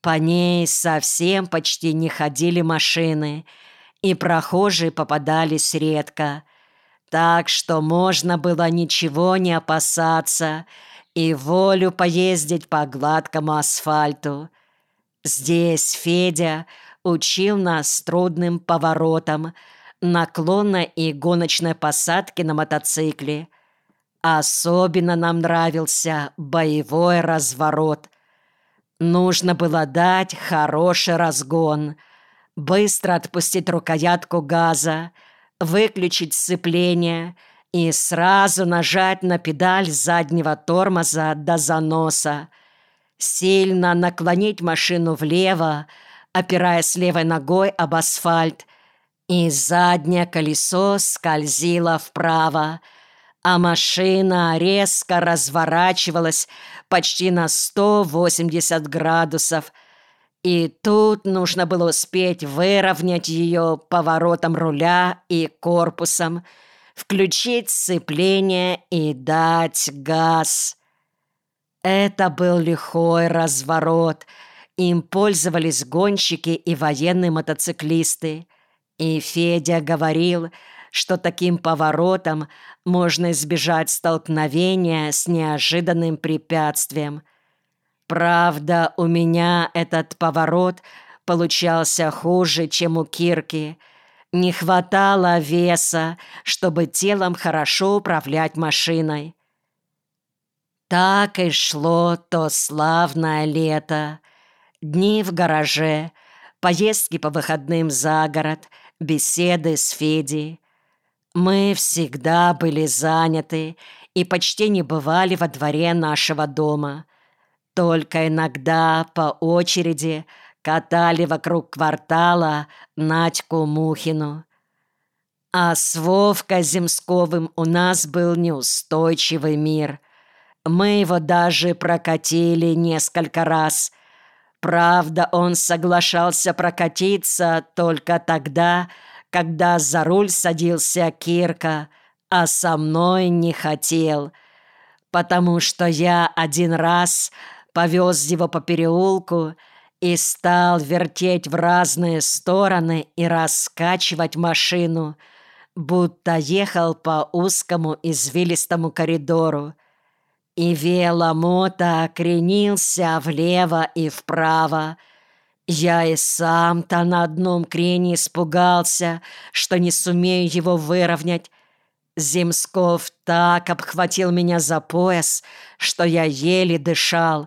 По ней совсем почти не ходили машины, и прохожие попадались редко, так что можно было ничего не опасаться и в волю поездить по гладкому асфальту. Здесь Федя учил нас трудным поворотам, наклонной и гоночной посадке на мотоцикле. Особенно нам нравился боевой разворот. Нужно было дать хороший разгон, быстро отпустить рукоятку газа, выключить сцепление и сразу нажать на педаль заднего тормоза до заноса, сильно наклонить машину влево, опираясь левой ногой об асфальт, и заднее колесо скользило вправо, а машина резко разворачивалась почти на 180 градусов, и тут нужно было успеть выровнять ее поворотом руля и корпусом, включить сцепление и дать газ. Это был лихой разворот. Им пользовались гонщики и военные мотоциклисты. И Федя говорил, что таким поворотом можно избежать столкновения с неожиданным препятствием. Правда, у меня этот поворот получался хуже, чем у Кирки. Не хватало веса, чтобы телом хорошо управлять машиной. Так и шло то славное лето. Дни в гараже, поездки по выходным за город, беседы с Федей. Мы всегда были заняты и почти не бывали во дворе нашего дома. Только иногда по очереди катали вокруг квартала Надьку Мухину. А с Вовкой Земсковым у нас был неустойчивый мир. Мы его даже прокатили несколько раз. Правда, он соглашался прокатиться только тогда, когда за руль садился Кирка, а со мной не хотел, потому что я один раз повез его по переулку и стал вертеть в разные стороны и раскачивать машину, будто ехал по узкому извилистому коридору. И веломото кренился влево и вправо. Я и сам-то на одном крене испугался, что не сумею его выровнять. Земсков так обхватил меня за пояс, что я еле дышал.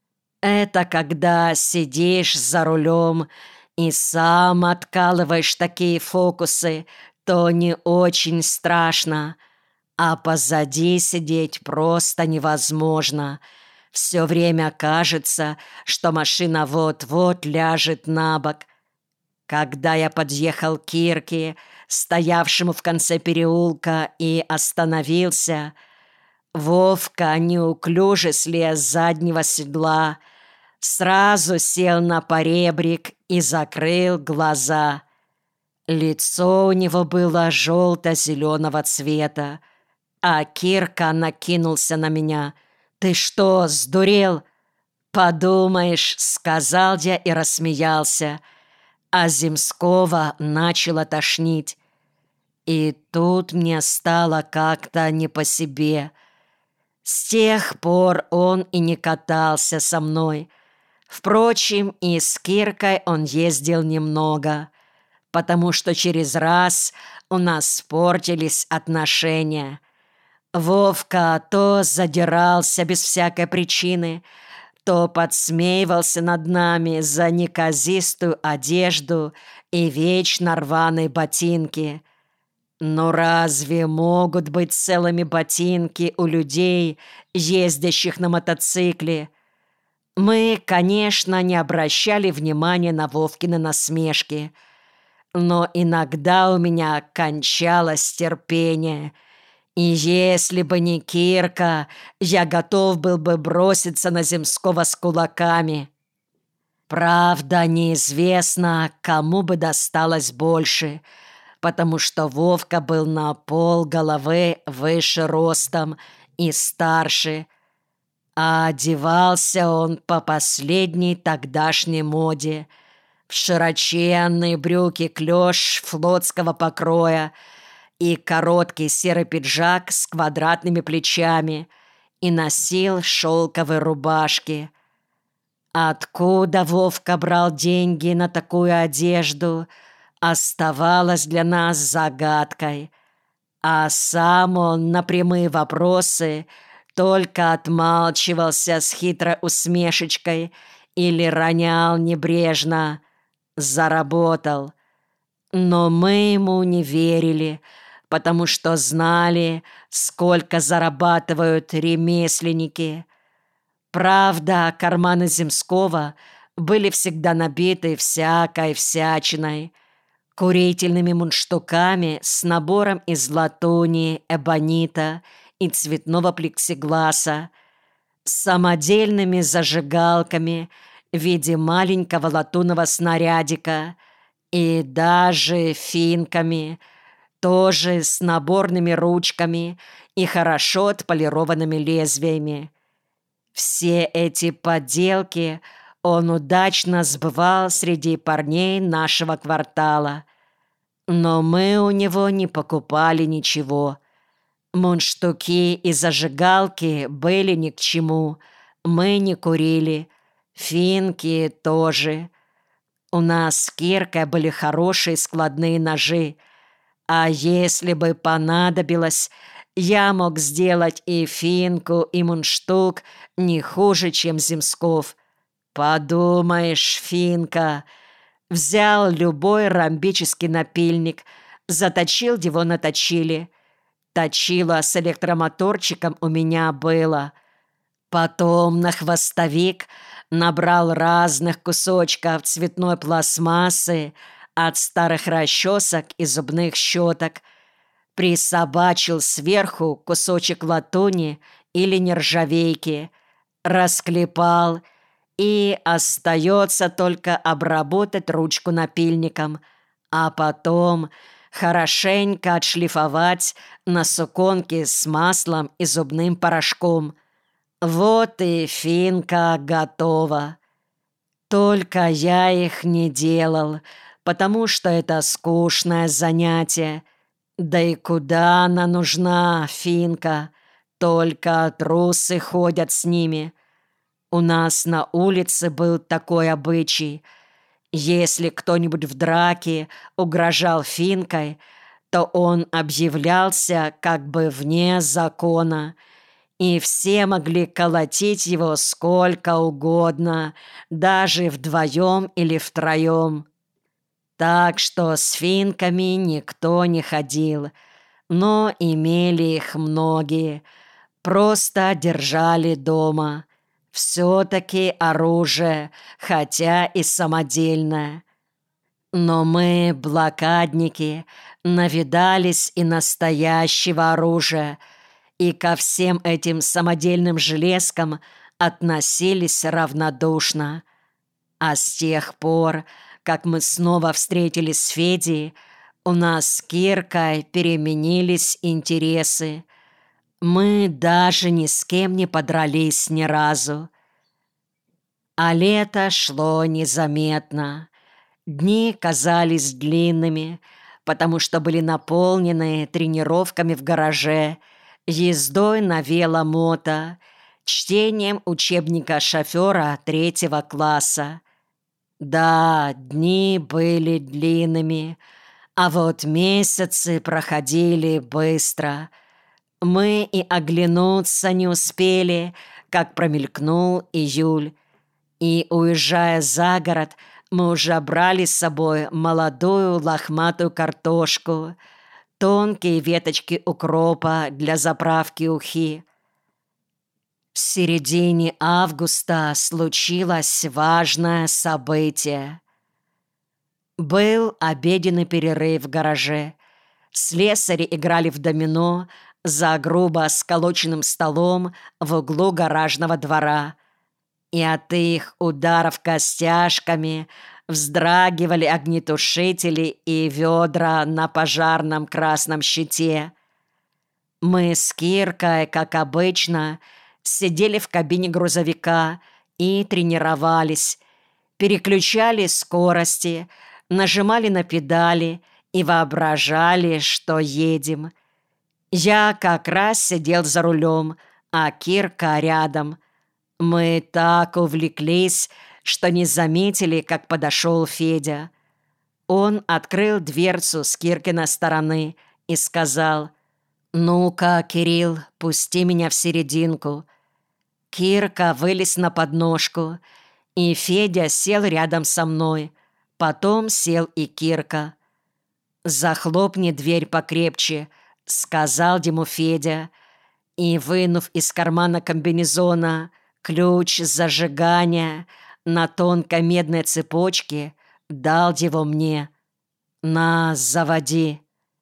Это когда сидишь за рулем и сам откалываешь такие фокусы, то не очень страшно. А позади сидеть просто невозможно. Все время кажется, что машина вот-вот ляжет на бок. Когда я подъехал к Кирке, стоявшему в конце переулка, и остановился, Вовка неуклюже слез с заднего седла, сразу сел на поребрик и закрыл глаза. Лицо у него было желто-зеленого цвета, а Кирка накинулся на меня. «Ты что, сдурел?» «Подумаешь», — сказал я и рассмеялся, а Земского начало тошнить. И тут мне стало как-то не по себе. С тех пор он и не катался со мной. Впрочем, и с Киркой он ездил немного, потому что через раз у нас испортились отношения. Вовка то задирался без всякой причины, то подсмеивался над нами за неказистую одежду и вечно рваные ботинки. Но разве могут быть целыми ботинки у людей, ездящих на мотоцикле? Мы, конечно, не обращали внимания на Вовкины насмешки, но иногда у меня кончалось терпение. И если бы не Кирка, я готов был бы броситься на Земского с кулаками. Правда, неизвестно, кому бы досталось больше, потому что Вовка был на полголовы выше ростом и старше. А одевался он по последней тогдашней моде, в широченные брюки-клёш флотского покроя и короткий серый пиджак с квадратными плечами, и носил шелковые рубашки. Откуда Вовка брал деньги на такую одежду, оставалось для нас загадкой. А сам он на прямые вопросы только отмалчивался с хитрой усмешечкой или ронял небрежно: «Заработал». Но мы ему не верили, потому что знали, сколько зарабатывают ремесленники. Правда, карманы Земского были всегда набиты всякой всячиной: курительными мундштуками с набором из латуни, эбонита и цветного плексигласа, самодельными зажигалками в виде маленького латунного снарядика и даже финками, тоже с наборными ручками и хорошо отполированными лезвиями. Все эти подделки он удачно сбывал среди парней нашего квартала. Но мы у него не покупали ничего. Мундштуки и зажигалки были ни к чему. Мы не курили. Финки тоже. У нас с Киркой были хорошие складные ножи. А если бы понадобилось, я мог сделать и финку, и мундштук не хуже, чем Земсков. Подумаешь, финка. Взял любой ромбический напильник, заточил его на точиле. Точило с электромоторчиком у меня было. Потом на хвостовик набрал разных кусочков цветной пластмассы от старых расчесок и зубных щеток, присобачил сверху кусочек латуни или нержавейки, расклепал, и остается только обработать ручку напильником, а потом хорошенько отшлифовать на суконке с маслом и зубным порошком. Вот и финка готова. Только я их не делал, потому что это скучное занятие. Да и куда она нужна, финка? Только трусы ходят с ними. У нас на улице был такой обычай: если кто-нибудь в драке угрожал финкой, то он объявлялся как бы вне закона, и все могли колотить его сколько угодно, даже вдвоем или втроем. Так что с финками никто не ходил, но имели их многие, просто держали дома. Все-таки оружие, хотя и самодельное. Но мы, блокадники, навидались и настоящего оружия, и ко всем этим самодельным железкам относились равнодушно. А с тех пор, как мы снова встретились с Федей, у нас с Киркой переменились интересы. Мы даже ни с кем не подрались ни разу. А лето шло незаметно. Дни казались длинными, потому что были наполнены тренировками в гараже, ездой на веломото, чтением учебника шофера 3-го класса. Да, дни были длинными, а вот месяцы проходили быстро. Мы и оглянуться не успели, как промелькнул июль. И, уезжая за город, мы уже брали с собой молодую лохматую картошку, тонкие веточки укропа для заправки ухи. В середине августа случилось важное событие. Был обеденный перерыв в гараже. Слесари играли в домино за грубо сколоченным столом в углу гаражного двора, и от их ударов костяшками вздрагивали огнетушители и ведра на пожарном красном щите. Мы с Киркой, как обычно, сидели в кабине грузовика и тренировались, переключали скорости, нажимали на педали и воображали, что едем. Я как раз сидел за рулем, а Кирка рядом. Мы так увлеклись, что не заметили, как подошел Федя. Он открыл дверцу с Киркиной стороны и сказал: «Ну-ка, Кирилл, пусти меня в серединку». Кирка вылез на подножку, и Федя сел рядом со мной. Потом сел и Кирка. «Захлопни дверь покрепче», — сказал ему Федя, и, вынув из кармана комбинезона ключ зажигания на тонкой медной цепочке, дал его мне. «На, заводи».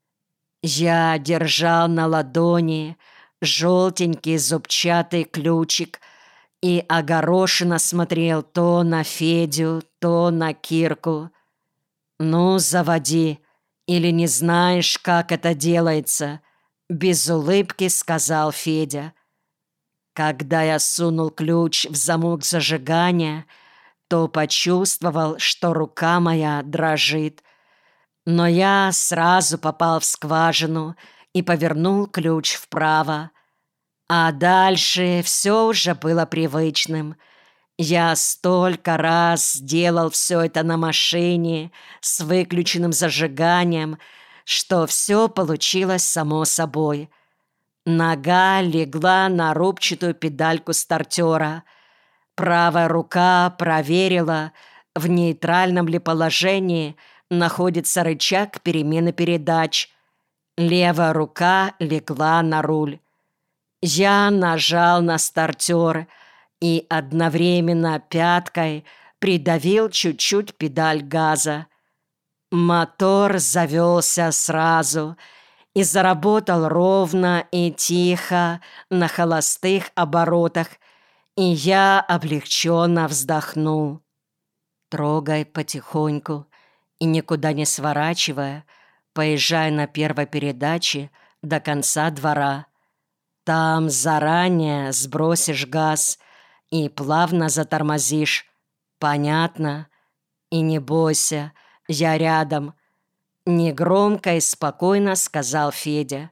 Я держал на ладони желтенький зубчатый ключик и огорошенно смотрел то на Федю, то на Кирку. «Ну, заводи, или не знаешь, как это делается?» — без улыбки сказал Федя. Когда я сунул ключ в замок зажигания, то почувствовал, что рука моя дрожит. Но я сразу попал в скважину и повернул ключ вправо. А дальше все уже было привычным. Я столько раз делал все это на машине с выключенным зажиганием, что все получилось само собой. Нога легла на рубчатую педальку стартера. Правая рука проверила, в нейтральном ли положении находится рычаг перемены передач. Левая рука легла на руль. Я нажал на стартер и одновременно пяткой придавил чуть-чуть педаль газа. Мотор завелся сразу и заработал ровно и тихо на холостых оборотах, и я облегченно вздохнул. «Трогай потихоньку и никуда не сворачивая, поезжай на первой передаче до конца двора. Там заранее сбросишь газ и плавно затормозишь. Понятно? И не бойся, я рядом», — негромко и спокойно сказал Федя.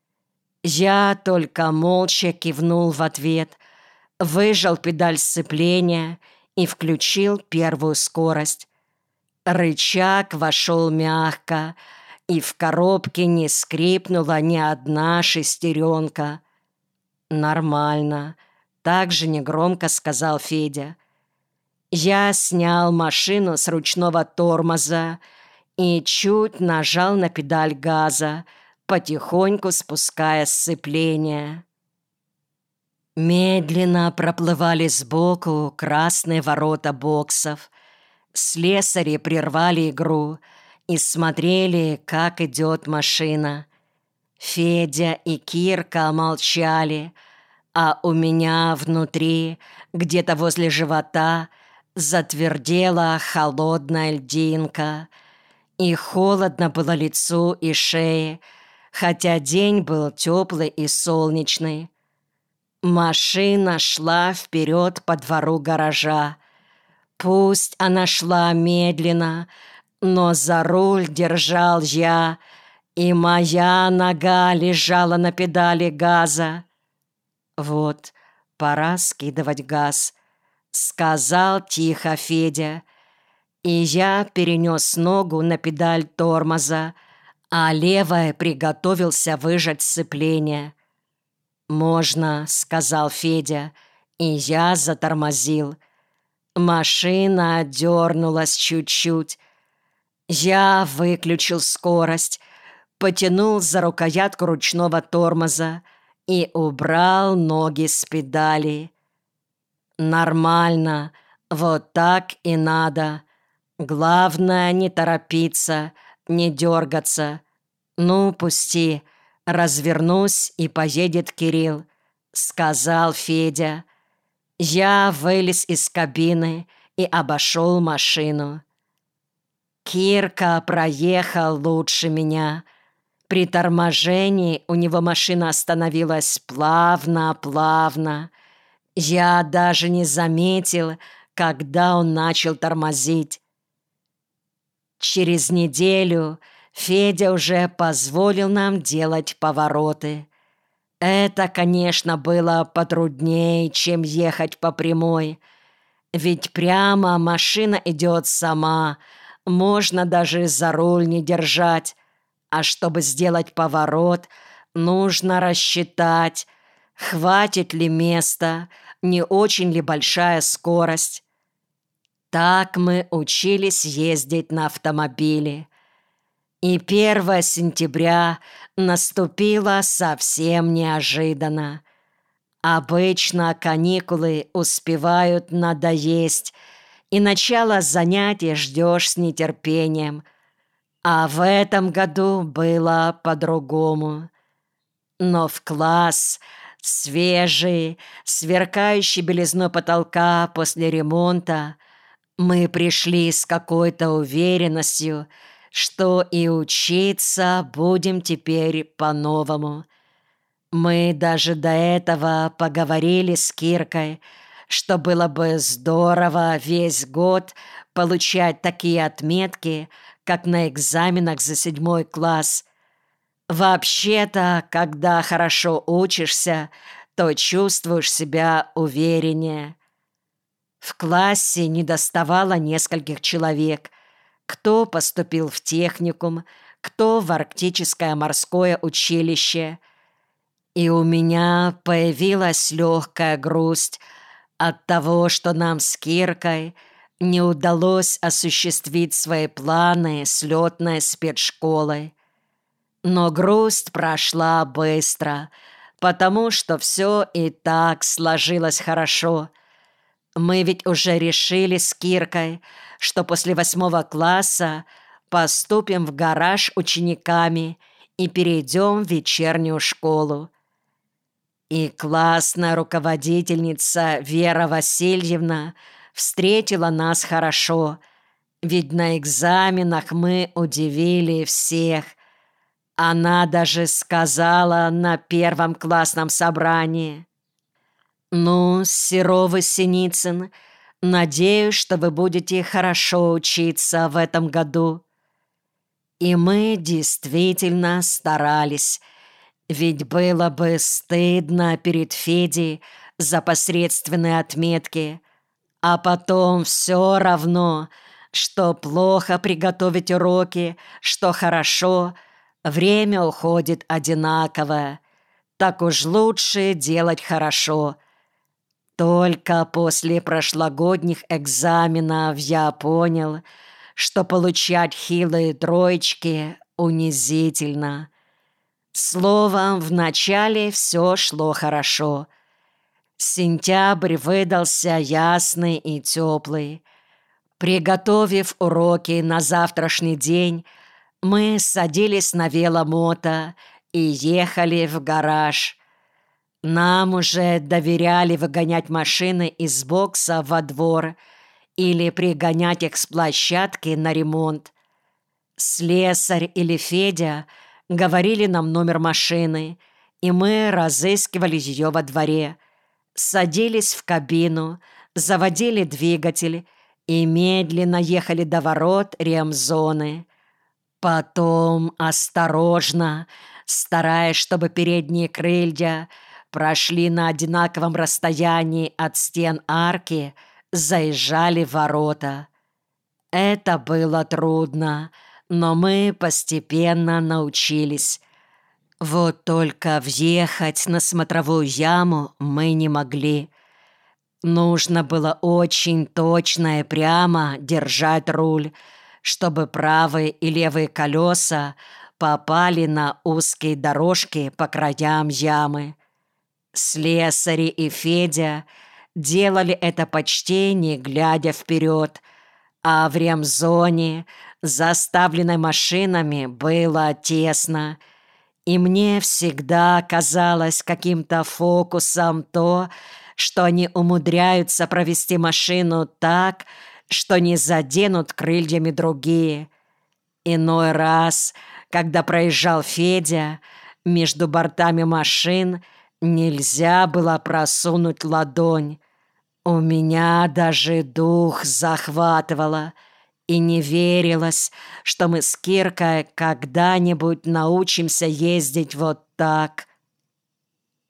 Я только молча кивнул в ответ, выжал педаль сцепления и включил первую скорость. Рычаг вошел мягко, и в коробке не скрипнула ни одна шестеренка. «Нормально», — так же негромко сказал Федя. Я снял машину с ручного тормоза и чуть нажал на педаль газа, потихоньку спуская сцепление. Медленно проплывали сбоку красные ворота боксов. Слесари прервали игру и смотрели, как идет машина. Федя и Кирка молчали, а у меня внутри, где-то возле живота, затвердела холодная льдинка, и холодно было лицу и шее, хотя день был теплый и солнечный. Машина шла вперед по двору гаража. Пусть она шла медленно, но за руль держал я, и моя нога лежала на педали газа. «Вот, пора скидывать газ», — сказал тихо Федя. И я перенес ногу на педаль тормоза, а левая приготовился выжать сцепление. «Можно», — сказал Федя, и я затормозил. Машина дернулась чуть-чуть. Я выключил скорость, потянул за рукоятку ручного тормоза и убрал ноги с педали. «Нормально, вот так и надо. Главное, не торопиться, не дергаться. Ну, пусти, развернусь, и поедет Кирилл», — сказал Федя. Я вылез из кабины и обошел машину. Кирка проехал лучше меня. При торможении у него машина остановилась плавно-плавно. Я даже не заметил, когда он начал тормозить. Через неделю Федя уже позволил нам делать повороты. Это, конечно, было потруднее, чем ехать по прямой. Ведь прямо машина идет сама, можно даже за руль не держать. А чтобы сделать поворот, нужно рассчитать, хватит ли места, не очень ли большая скорость. Так мы учились ездить на автомобиле. И 1 сентября наступило совсем неожиданно. Обычно каникулы успевают надоесть, и начало занятий ждешь с нетерпением. А в этом году было по-другому. Но в класс, свежий, сверкающий белизной потолка после ремонта, мы пришли с какой-то уверенностью, что и учиться будем теперь по-новому. Мы даже до этого поговорили с Киркой, что было бы здорово весь год получать такие отметки, как на экзаменах за 7 класс. Вообще-то, когда хорошо учишься, то чувствуешь себя увереннее. В классе недоставало нескольких человек. Кто поступил в техникум, кто в Арктическое морское училище. И у меня появилась легкая грусть от того, что нам с Киркой не удалось осуществить свои планы с летной спецшколой. Но грусть прошла быстро, потому что все и так сложилось хорошо. Мы ведь уже решили с Киркой, что после 8 класса поступим в гараж учениками и перейдем в вечернюю школу. И классная руководительница Вера Васильевна встретила нас хорошо, ведь на экзаменах мы удивили всех. Она даже сказала на 1 классном собрании: «Ну, Серов и Синицын, надеюсь, что вы будете хорошо учиться в этом году». И мы действительно старались, ведь было бы стыдно перед Федей за посредственные отметки, а потом все равно, что плохо приготовить уроки, что хорошо, время уходит одинаковое. Так уж лучше делать хорошо. Только после прошлогодних экзаменов я понял, что получать хилые троечки унизительно. Словом, вначале все шло хорошо. Сентябрь выдался ясный и теплый. Приготовив уроки на завтрашний день, мы садились на веломото и ехали в гараж. Нам уже доверяли выгонять машины из бокса во двор или пригонять их с площадки на ремонт. Слесарь или Федя говорили нам номер машины, и мы разыскивали ее во дворе. Садились в кабину, заводили двигатель и медленно ехали до ворот ремзоны. Потом осторожно, стараясь, чтобы передние крылья прошли на одинаковом расстоянии от стен арки, заезжали в ворота. Это было трудно, но мы постепенно научились. Вот только въехать на смотровую яму мы не могли. Нужно было очень точно и прямо держать руль, чтобы правые и левые колеса попали на узкие дорожки по краям ямы. Слесари и Федя делали это почти не глядя вперед, а в ремзоне, заставленной машинами, было тесно, и мне всегда казалось каким-то фокусом то, что они умудряются провести машину так, что не заденут крыльями другие. Иной раз, когда проезжал Федя, между бортами машин Нельзя было просунуть ладонь. У меня даже дух захватывало, и не верилось, что мы с Киркой когда-нибудь научимся ездить вот так,